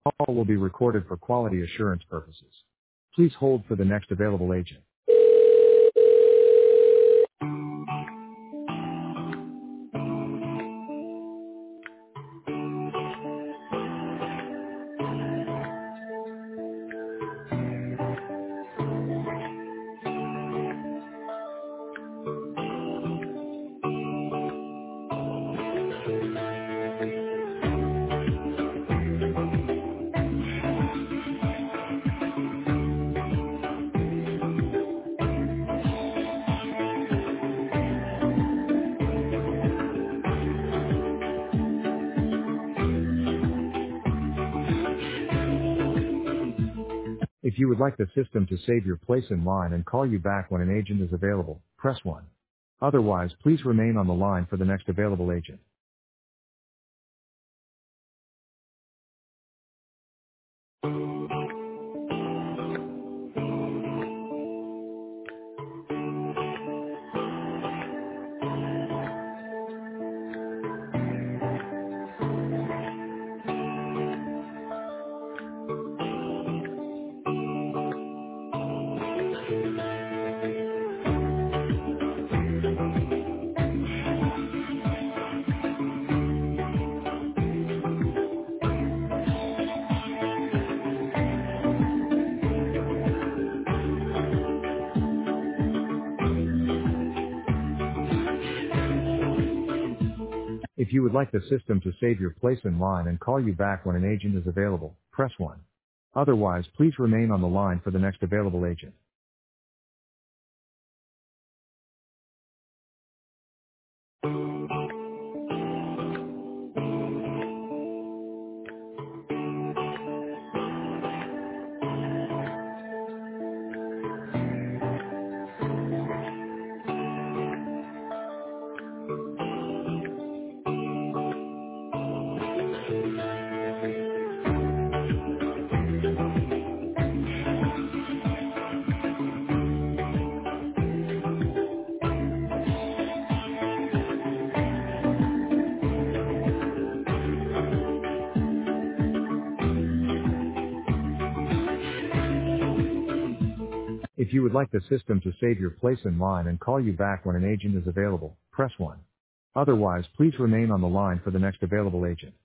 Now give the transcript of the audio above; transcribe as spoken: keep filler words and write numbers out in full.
call will be recorded for quality assurance purposes. Please hold for the next available agent. If you would like the system to save your place in line and call you back when an agent is available, press one. Otherwise, please remain on the line for the next available agent. If you would like the system to save your place in line and call you back when an agent is available, press one. Otherwise, please remain on the line for the next available agent. If you would like the system to save your place in line and call you back when an agent is available, press one. Otherwise, please remain on the line for the next available agent.